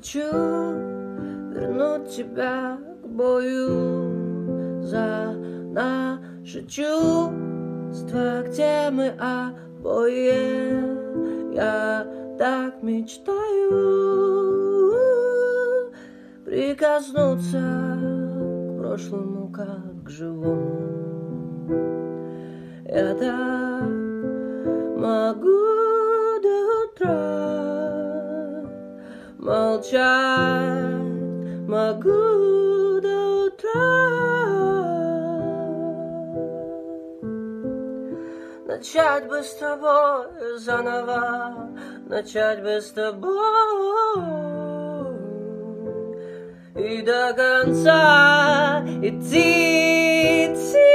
хочу вернуть тебя к бою за наши чувства, где мы обои. Я так мечтаю прикоснуться к прошлому, как к живому. Я так могу до утра молчать, могу до утра начать бы с тобой заново, начать бы с тобой и до конца идти, идти.